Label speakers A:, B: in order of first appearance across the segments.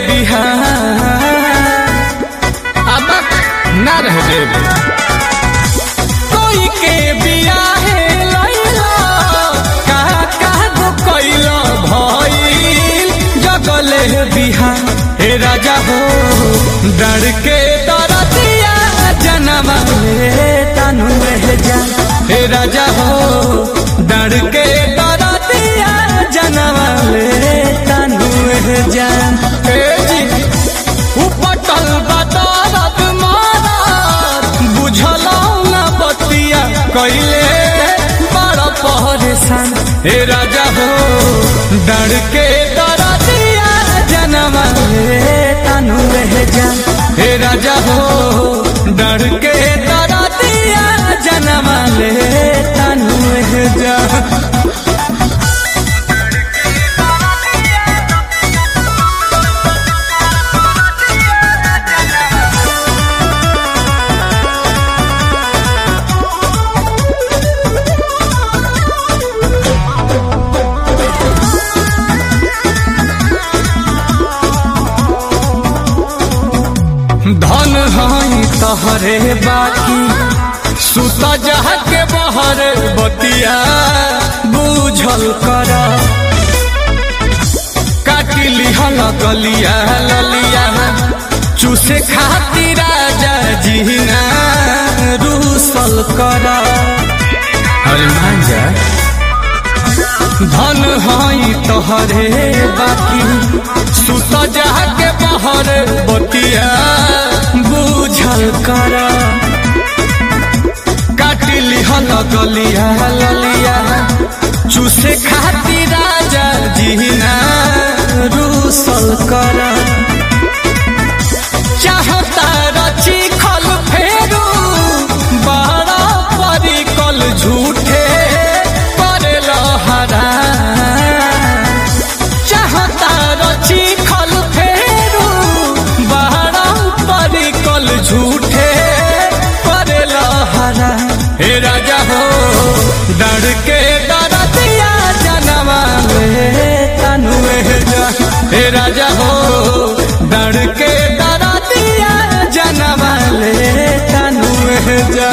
A: बिहार अब ना रह देव कोई के बियाहे लैला कहा गो कैला भइल जगले बिहार हे राजा हो डर के दरदिया जनम तनु रह जा हे राजा हो डर के दरदिया जनम तनु रह जा उपटल बदरत मारत बुझलौ न बतिया कैले बड़ा परेशान हे राजा हो डर के दरदिया जनम तनु रह जा हे राजा हो डर के दरदिया जनम तनु रह जा धन हई तहरे बाकी सुत जहा के बहर बतिया बुझल कर काटी लिहल गलिया ललिया चूसे खातिर राजा जीना रूसल कर अरे मान जा धन हई तहरे बाकी सुत जहा के बहर बतिया बुझल कर काटी लिहल गलिया ललिया चूसे खातिर राजा जीना रूसल कर चाहता रची खल फेरू बड़ा परिकल झूठे करे लहरा चाहता रची खल फेरू बड़ा परिकल झूठे करे लहरा हे राजा हो डर के दरदिया जनवा तनु जा हे राजा हो डर के दरदिया जनवा तनु जा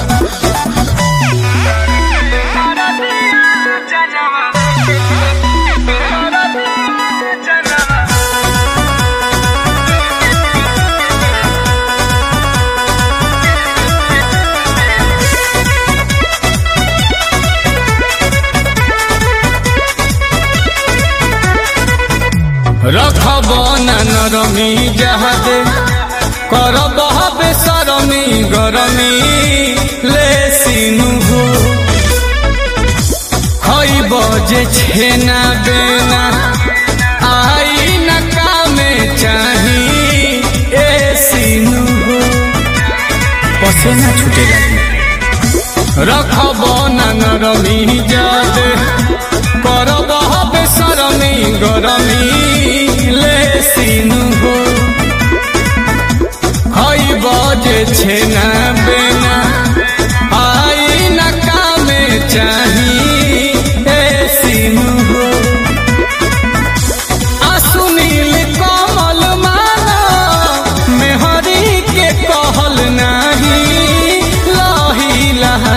A: रखब नरमी जहादे करब बेसरमी गरमी ले सिनु हो खइब जे छेना बेना आई न कामे चाही ए सिनु हो पसेना छूटे लगी रखब नरमी जहादे करब बेसरमी गरमी ले सिनु हो खइब जे छेना बेना आई न कामे चाही ए सिनु हो सुनील कमल माना मेहरी के कहल नाही लही लहा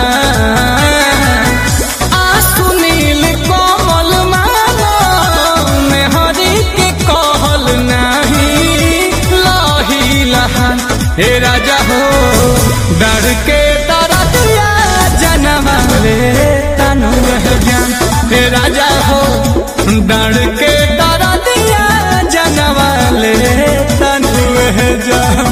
A: हे राजा हो डर के दरदिया जनम तनु रह जा हे राजा हो डर के दरदिया जनम तनु रह जा।